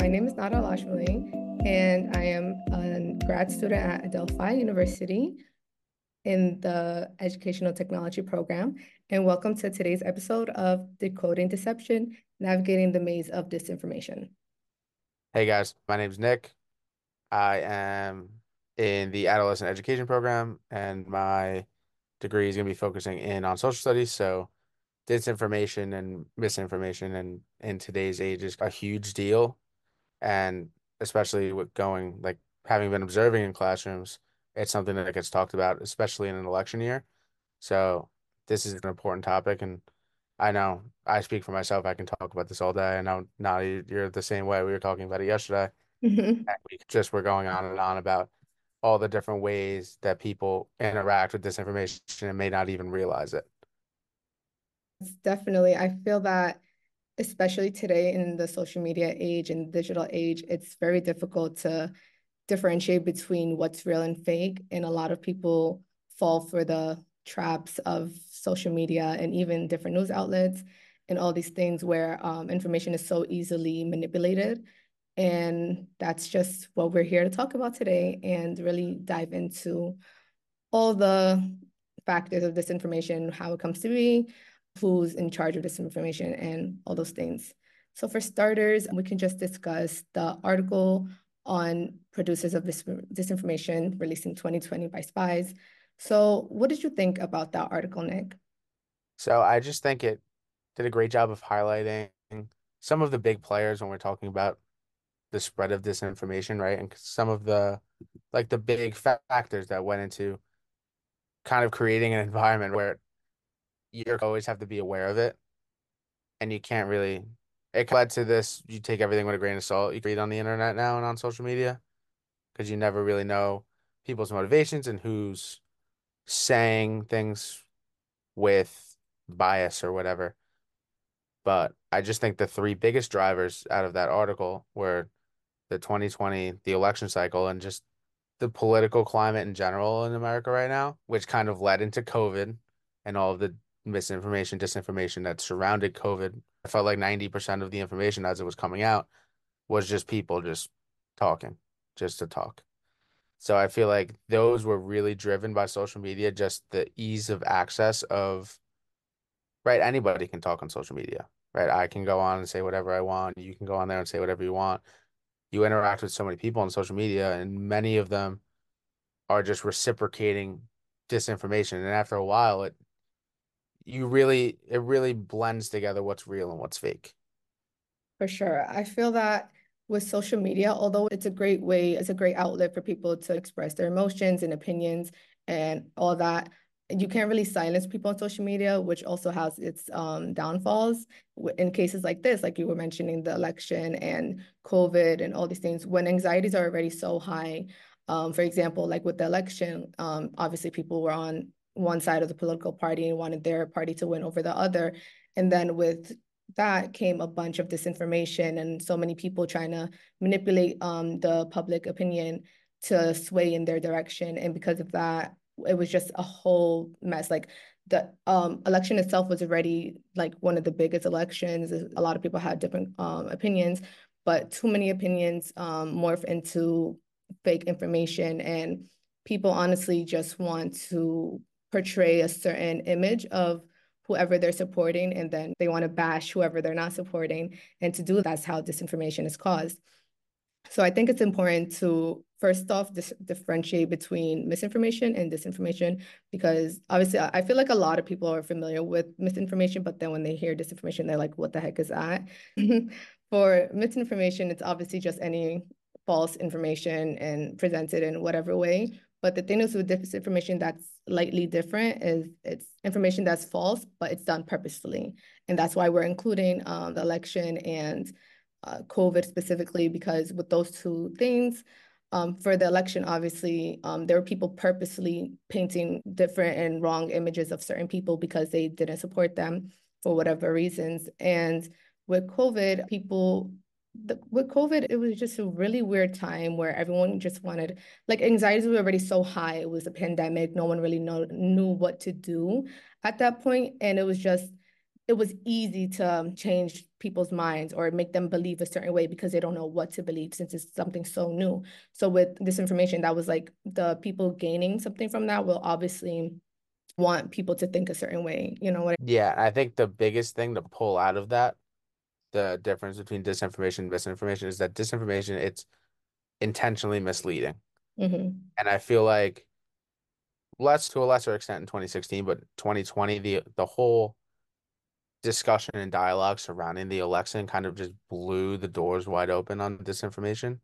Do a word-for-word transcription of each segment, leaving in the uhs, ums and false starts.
my name is Nada Lashmali, and I am a grad student at Adelphi University in the Educational Technology program. And welcome to today's episode of Decoding Deception, Navigating the Maze of Disinformation. Hey guys, my name's Nick. I am in the adolescent education program, and my degree is going to be focusing in on social studies. So, disinformation and misinformation and in today's age is a huge deal. And especially with going, like having been observing in classrooms, it's something that gets talked about, especially in an election year. So, this is an important topic. And I know I speak for myself. I can talk about this all day. I know, now you're the same way. We were talking about it yesterday. Mhm. And we just were going on and on about all the different ways that people interact with disinformation and may not even realize it. Definitely. I feel that especially today in the social media age and digital age, it's very difficult to differentiate between what's real and fake. And a lot of people fall for the traps of social media and even different news outlets and all these things where um, information is so easily manipulated. And that's just what we're here to talk about today and really dive into all the factors of disinformation, how it comes to be, who's in charge of disinformation, and all those things. So, for starters, we can just discuss the article on producers of this disinformation released in twenty twenty by spies. So, what did you think about that article, Nick? So I just think it did a great job of highlighting some of the big players when we're talking about the spread of disinformation, right? And some of the like the big fa- factors that went into kind of creating an environment where you always have to be aware of it, and you can't really. It led to this, you take everything with a grain of salt. You can read on the internet now and on social media, because you never really know people's motivations and who's saying things with bias or whatever. But I just think the three biggest drivers out of that article were the twenty twenty, the election cycle, and just the political climate in general in America right now, which kind of led into COVID and all of the misinformation, disinformation that surrounded COVID. I felt like ninety percent of the information as it was coming out was just people just talking, just to talk. So I feel like those were really driven by social media, just the ease of access of, right, anybody can talk on social media, right? I can go on and say whatever I want. You can go on there and say whatever you want. You interact with so many people on social media, and many of them are just reciprocating disinformation. And after a while, it you really it really blends together what's real and what's fake. For sure. I feel that with social media, although it's a great way, it's a great outlet for people to express their emotions and opinions and all that, you can't really silence people on social media, which also has its um, downfalls. In cases like this, like you were mentioning, the election and COVID and all these things, when anxieties are already so high. Um, for example, like with the election, um, obviously people were on one side of the political party and wanted their party to win over the other. And then with that came a bunch of disinformation and so many people trying to manipulate um, the public opinion to sway in their direction. And because of that, it was just a whole mess. Like the um, election itself was already like one of the biggest elections. A lot of people had different um, opinions, but too many opinions um, morph into fake information. And people honestly just want to portray a certain image of whoever they're supporting, and then they want to bash whoever they're not supporting. And to do that's how disinformation is caused. So I think it's important to first off dis differentiate between misinformation and disinformation because obviously I feel like a lot of people are familiar with misinformation, but then when they hear disinformation, they're like, what the heck is that? For misinformation, it's obviously just any false information and presented in whatever way. But the thing is with disinformation that's slightly different is it's information that's false, but it's done purposefully. And that's why we're including um, the election and uh, COVID specifically, because with those two things, um, for the election, obviously, um, there were people purposely painting different and wrong images of certain people because they didn't support them for whatever reasons. And with COVID, people, the, with COVID, it was just a really weird time where everyone just wanted, like, anxiety was already so high. It was a pandemic. No one really know, knew what to do at that point, and it was just it was easy to um, change people's minds or make them believe a certain way because they don't know what to believe since it's something so new. So with disinformation, that was like the people gaining something from that will obviously want people to think a certain way. You know what? Yeah, I think the biggest thing to pull out of that, the difference between disinformation and misinformation is that disinformation, it's intentionally misleading. Mm-hmm. And I feel like less to a lesser extent in twenty sixteen, but twenty twenty, the the whole discussion and dialogue surrounding the election kind of just blew the doors wide open on disinformation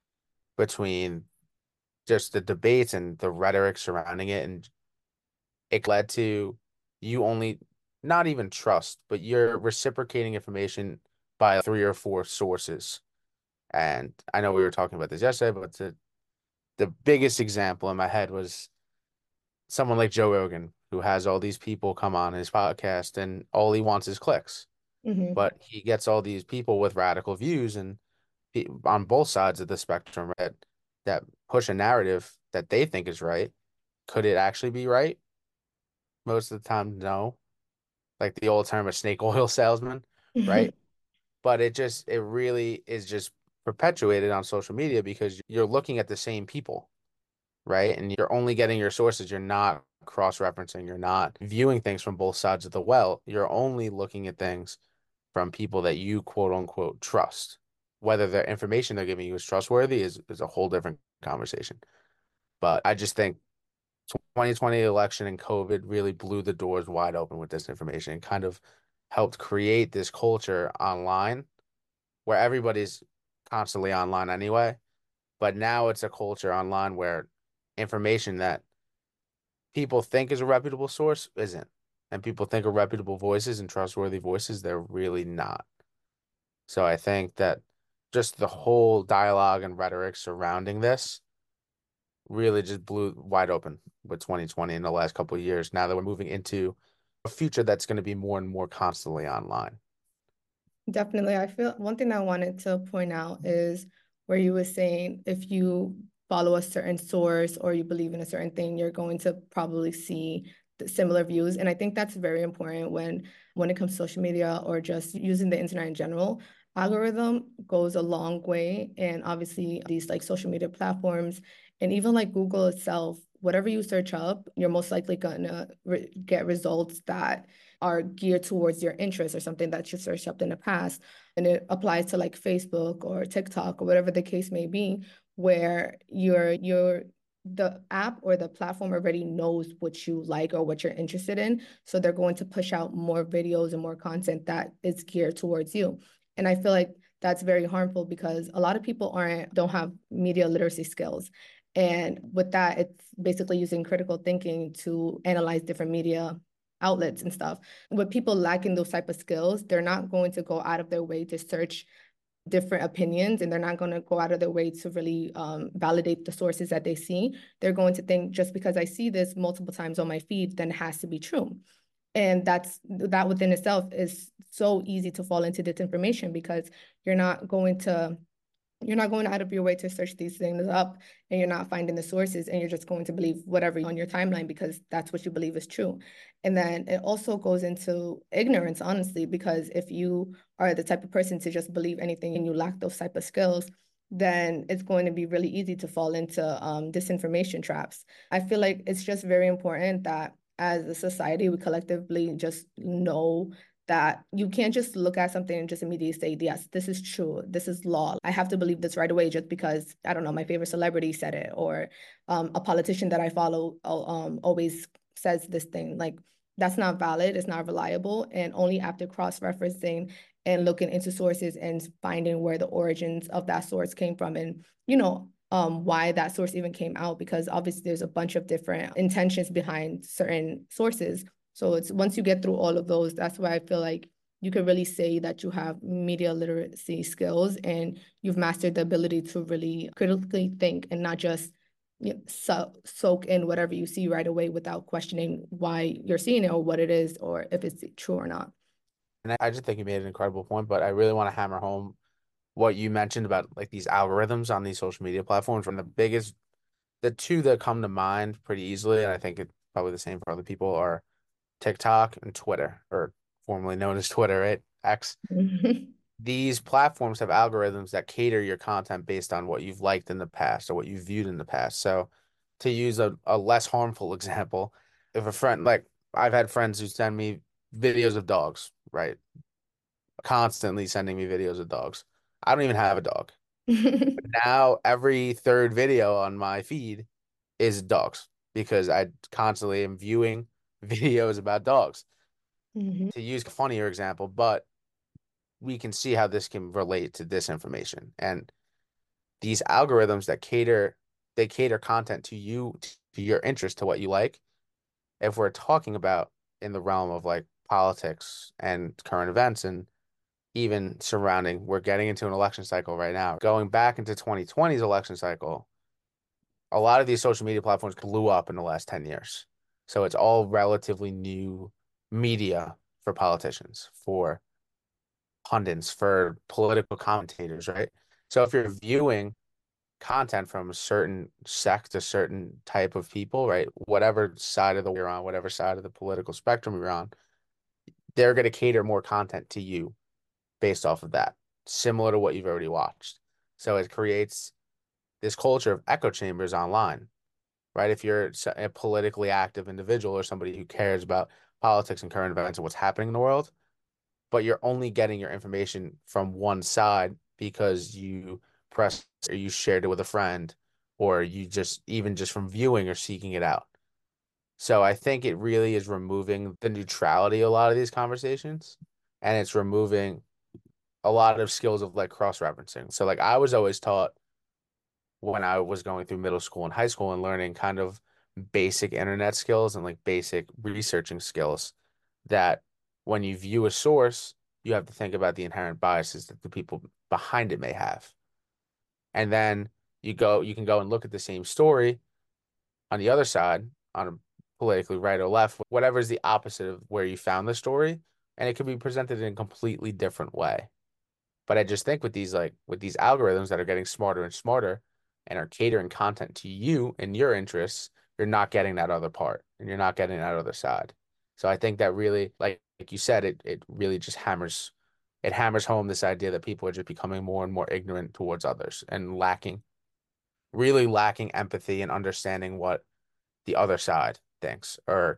between just the debates and the rhetoric surrounding it. And it led to you only not even trust, but you're reciprocating information by three or four sources. And I know we were talking about this yesterday, but the the biggest example in my head was someone like Joe Rogan, who has all these people come on his podcast and all he wants is clicks. Mm-hmm. But he gets all these people with radical views and pe- on both sides of the spectrum, right, that push a narrative that they think is right. Could it actually be right? Most of the time, no. Like the old term of snake oil salesman, right? But it just, it really is just perpetuated on social media because you're looking at the same people, right? And you're only getting your sources. You're not cross-referencing. You're not viewing things from both sides of the well. You're only looking at things from people that you quote unquote trust. Whether the information they're giving you is trustworthy is, is a whole different conversation. But I just think twenty twenty election and COVID really blew the doors wide open with this information and kind of helped create this culture online where everybody's constantly online anyway. But now it's a culture online where information that people think is a reputable source isn't. And people think are reputable voices and trustworthy voices, they're really not. So I think that just the whole dialogue and rhetoric surrounding this really just blew wide open with twenty twenty in the last couple of years. Now that we're moving into a future that's going to be more and more constantly online. Definitely. I feel one thing I wanted to point out is where you were saying if you follow a certain source or you believe in a certain thing, you're going to probably see the similar views. And I think that's very important when when it comes to social media or just using the internet in general. Algorithm goes a long way. And obviously these like social media platforms and even like Google itself, whatever you search up, you're most likely gonna re get results that are geared towards your interests or something that you searched up in the past. And it applies to like Facebook or TikTok or whatever the case may be, where you're you're the app or the platform already knows what you like or what you're interested in. So they're going to push out more videos and more content that is geared towards you. And I feel like that's very harmful because a lot of people aren't don't have media literacy skills. And with that, it's basically using critical thinking to analyze different media outlets and stuff. With people lacking those type of skills, they're not going to go out of their way to search different opinions and they're not going to go out of their way to really um, validate the sources that they see. They're going to think just because I see this multiple times on my feed, then it has to be true. And that's that within itself is so easy to fall into disinformation because you're not going to you're not going out of your way to search these things up and you're not finding the sources and you're just going to believe whatever on your timeline because that's what you believe is true. And then it also goes into ignorance, honestly, because if you are the type of person to just believe anything and you lack those type of skills, then it's going to be really easy to fall into um, disinformation traps. I feel like it's just very important that as a society, we collectively just know that you can't just look at something and just immediately say, yes, this is true. This is law. I have to believe this right away just because, I don't know, my favorite celebrity said it or um, a politician that I follow um, always says this thing. Like, that's not valid. It's not reliable. And only after cross-referencing and looking into sources and finding where the origins of that source came from and, you know, um, why that source even came out, because obviously there's a bunch of different intentions behind certain sources. So it's once you get through all of those, that's why I feel like you could really say that you have media literacy skills and you've mastered the ability to really critically think and not just you know, so, soak in whatever you see right away without questioning why you're seeing it or what it is or if it's true or not. And I just think you made an incredible point, but I really want to hammer home what you mentioned about like these algorithms on these social media platforms. From the biggest, the two that come to mind pretty easily, and I think it's probably the same for other people, are TikTok and Twitter, or formerly known as Twitter, right? X. These platforms have algorithms that cater your content based on what you've liked in the past or what you've viewed in the past. So, to use a, a less harmful example, if a friend, like I've had friends who send me videos of dogs, right? Constantly sending me videos of dogs. I don't even have a dog. Now, every third video on my feed is dogs because I constantly am viewing videos about dogs. Mhm. To use a funnier example, but we can see how this can relate to disinformation. And these algorithms that cater, they cater content to you, to your interest, to what you like. If we're talking about in the realm of like politics and current events and even surrounding, we're getting into an election cycle right now. Going back into twenty twenty's election cycle, a lot of these social media platforms blew up in the last ten years. So it's all relatively new media for politicians, for pundits, for political commentators, right? So if you're viewing content from a certain sect, a certain type of people, right? Whatever side of the you're on, whatever side of the political spectrum you're on, they're going to cater more content to you based off of that, similar to what you've already watched. So it creates this culture of echo chambers online, right? If you're a politically active individual or somebody who cares about politics and current events and what's happening in the world, but you're only getting your information from one side because you pressed or you shared it with a friend or you just even just from viewing or seeking it out. So I think it really is removing the neutrality of a lot of these conversations and it's removing a lot of skills of like cross-referencing. So like I was always taught when I was going through middle school and high school and learning kind of basic internet skills and like basic researching skills that when you view a source, you have to think about the inherent biases that the people behind it may have. And then you go, you can go and look at the same story on the other side, on a politically right or left, whatever is the opposite of where you found the story, and it could be presented in a completely different way. But I just think with these like with these algorithms that are getting smarter and smarter and are catering content to you and your interests, you're not getting that other part and you're not getting that other side. So I think that really, like like you said, it it really just hammers it hammers home this idea that people are just becoming more and more ignorant towards others and lacking, really lacking empathy and understanding what the other side thinks or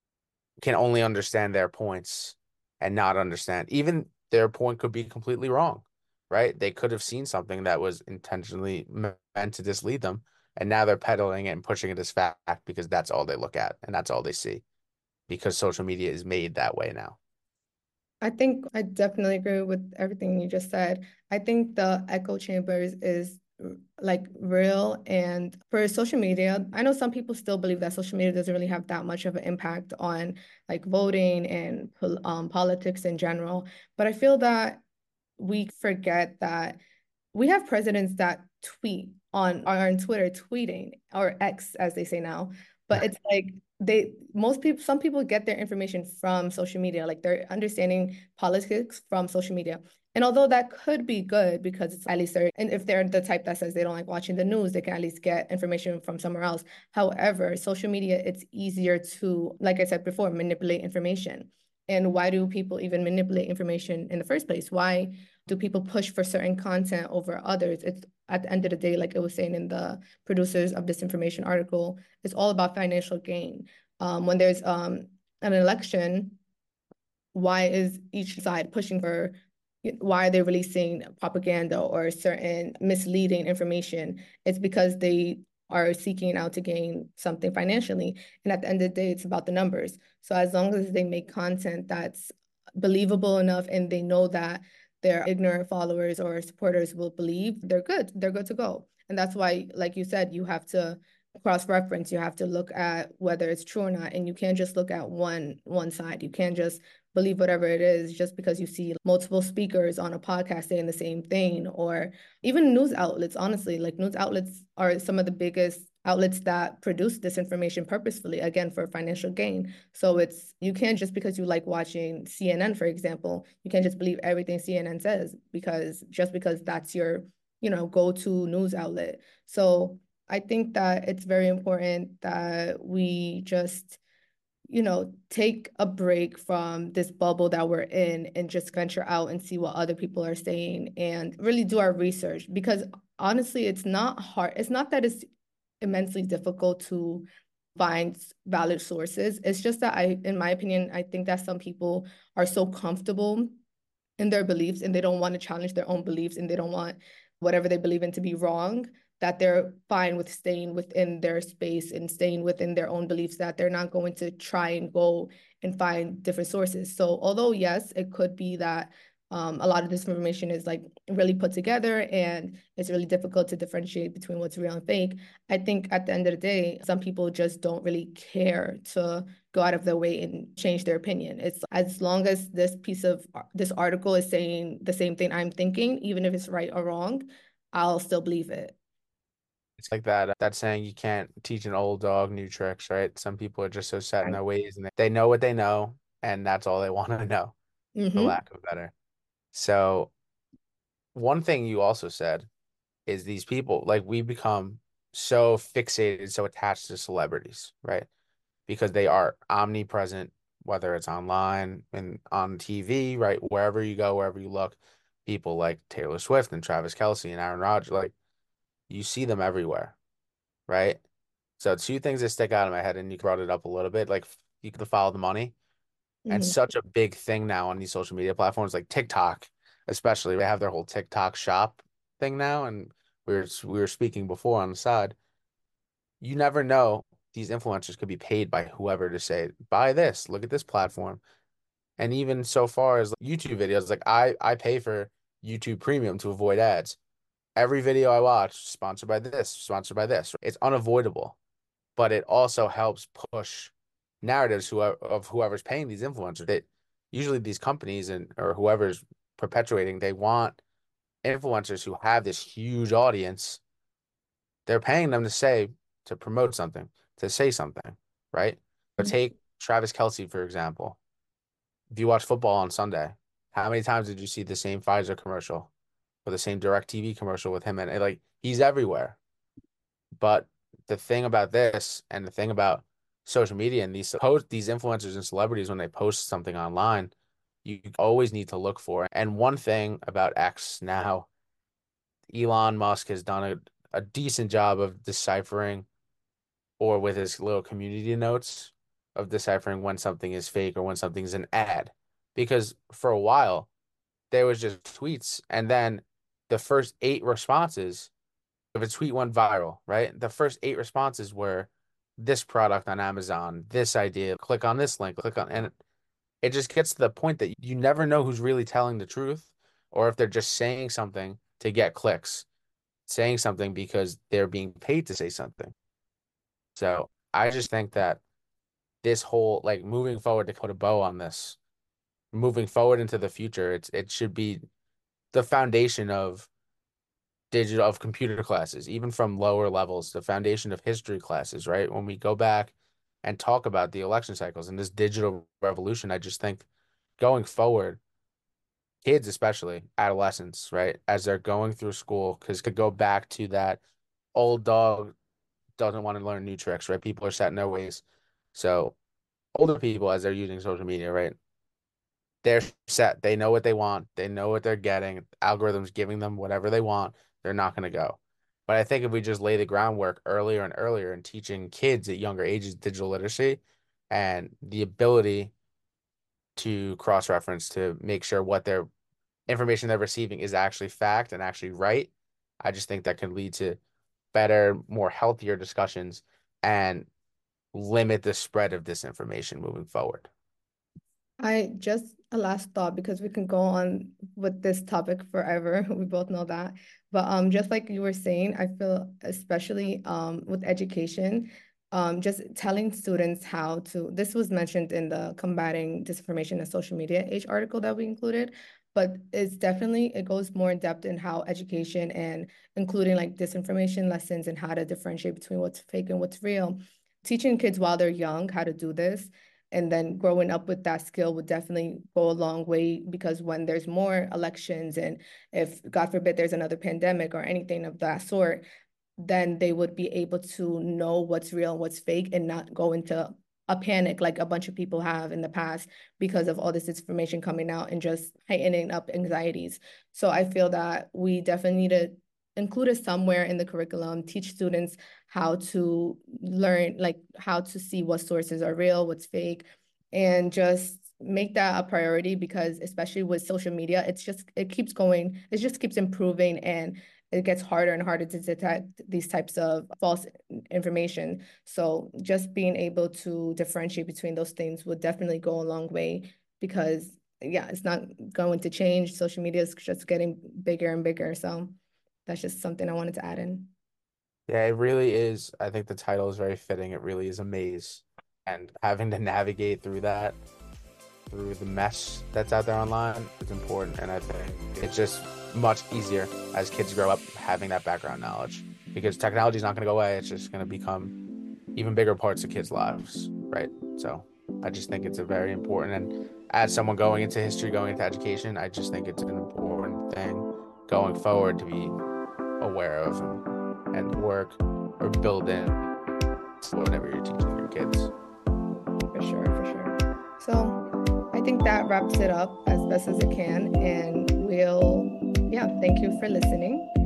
can only understand their points and not understand. Even their point could be completely wrong, right? They could have seen something that was intentionally meant to mislead them, and now they're peddling it and pushing it as fact because that's all they look at and that's all they see because social media is made that way now. I think I definitely agree with everything you just said. I think the echo chambers is r- like real. And for social media, I know some people still believe that social media doesn't really have that much of an impact on like voting and pol- um, politics in general. But I feel that we forget that we have presidents that tweet on are on Twitter tweeting or X as they say now, but it's like they most people some people get their information from social media, like they're understanding politics from social media. And although that could be good because it's at least they're and if they're the type that says they don't like watching the news, they can at least get information from somewhere else. However, social media, it's easier to, like I said before, manipulate information. And why do people even manipulate information in the first place? Why do people push for certain content over others? It's at the end of the day, like it was saying in the producers of this information article, it's all about financial gain. Um, when there's um, an election, why is each side pushing for, why are they releasing propaganda or certain misleading information? It's because they are seeking out to gain something financially. And at the end of the day, it's about the numbers. So as long as they make content that's believable enough and they know that their ignorant followers or supporters will believe, they're good. They're good to go. And that's why, like you said, you have to cross-reference. You have to look at whether it's true or not. And you can't just look at one one side. You can't just believe whatever it is just because you see multiple speakers on a podcast saying the same thing, or even news outlets. Honestly, like news outlets are some of the biggest outlets that produce disinformation purposefully, again, for financial gain. So it's, you can't just because you like watching C N N, for example, you can't just believe everything C N N says because just because that's your, you know, go-to news outlet. So I think that it's very important that we just you know, take a break from this bubble that we're in and just venture out and see what other people are saying and really do our research. Because honestly, it's not hard. It's not that it's immensely difficult to find valid sources. It's just that I, in my opinion, I think that some people are so comfortable in their beliefs and they don't want to challenge their own beliefs and they don't want whatever they believe in to be wrong, that they're fine with staying within their space and staying within their own beliefs, that they're not going to try and go and find different sources. So although yes, it could be that um, a lot of this information is like really put together and it's really difficult to differentiate between what's real and fake. I think at the end of the day, some people just don't really care to go out of their way and change their opinion. It's as long as this piece of this article is saying the same thing I'm thinking, even if it's right or wrong, I'll still believe it. It's like that uh, that saying you can't teach an old dog new tricks, right? Some people are just so set in Right. their ways and they, they know what they know and that's all they want to know, for Mm-hmm. lack of a better. So one thing you also said is these people, like we become so fixated, so attached to celebrities, right? Because they are omnipresent, whether it's online and on T V, right? Wherever you go, wherever you look, people like Taylor Swift and Travis Kelce and Aaron Rodgers, like you see them everywhere, right? So two things that stick out in my head, and you brought it up a little bit, like you could follow the money, and Mm-hmm. such a big thing now on these social media platforms like TikTok, especially. They have their whole TikTok shop thing now, and we were we were speaking before on the side. You never know. These influencers could be paid by whoever to say, buy this, look at this platform. And even so far as YouTube videos, like I I pay for YouTube Premium to avoid ads. Every video I watch, sponsored by this, sponsored by this. It's unavoidable, but it also helps push narratives who of whoever's paying these influencers. That usually these companies and or whoever's perpetuating, they want influencers who have this huge audience. They're paying them to say to promote something, to say something, right? But take Travis Kelce, for example. If you watch football on Sunday, how many times did you see the same Pfizer commercial or the same DirecTV commercial with him? And like he's everywhere. But the thing about this and the thing about social media and these post these influencers and celebrities when they post something online, you always need to look for. And one thing about X now, Elon Musk has done a, a decent job of deciphering or with his little community notes of deciphering when something is fake or when something's an ad. Because for a while, there was just tweets, and then the first eight responses, if a tweet went viral, right? The first eight responses were this product on Amazon, this idea, click on this link, click on, and it just gets to the point that you never know who's really telling the truth or if they're just saying something to get clicks, saying something because they're being paid to say something. So I just think that this whole like moving forward to put a bow on this, moving forward into the future, it's it should be the foundation of digital of computer classes, even from lower levels, the foundation of history classes, right? When we go back and talk about the election cycles and this digital revolution, I just think going forward, kids especially, adolescents, right, as they're going through school, because could go back to that old dog doesn't want to learn new tricks, right? People are set in their ways. So older people, as they're using social media, right? They're set. They know what they want. They know what they're getting. Algorithms giving them whatever they want. They're not going to go. But I think if we just lay the groundwork earlier and earlier in teaching kids at younger ages digital literacy and the ability to cross-reference to make sure what their information they're receiving is actually fact and actually right, I just think that can lead to better, more healthier discussions and limit the spread of disinformation moving forward. I just a last thought because we can go on with this topic forever. We both know that. But um, just like you were saying, I feel especially um with education, um, just telling students how to, this was mentioned in the Combating Disinformation and Social Media Age article that we included, but it's definitely, it goes more in depth in how education and including like disinformation lessons and how to differentiate between what's fake and what's real. Teaching kids while they're young how to do this and then growing up with that skill would definitely go a long way because when there's more elections and if God forbid there's another pandemic or anything of that sort, then they would be able to know what's real and what's fake and not go into a panic like a bunch of people have in the past because of all this information coming out and just heightening up anxieties. So I feel that we definitely need to include it somewhere in the curriculum, teach students how to learn, like how to see what sources are real, what's fake, and just make that a priority because especially with social media, it's just it keeps going, it just keeps improving and it gets harder and harder to detect these types of false information. So just being able to differentiate between those things would definitely go a long way because yeah, it's not going to change. Social media is just getting bigger and bigger. So that's just something I wanted to add in. Yeah, it really is. I think the title is very fitting. It really is a maze. And having to navigate through that, through the mess that's out there online, is important. And I think it's just much easier as kids grow up having that background knowledge because technology is not going to go away. It's just going to become even bigger parts of kids' lives, right? So I just think it's a very important. And as someone going into history, going into education, I just think it's an important thing going forward to be aware of and, and work or build in whatever you're teaching your kids. For sure, for sure. So I think that wraps it up as best as it can. And we'll, yeah, thank you for listening.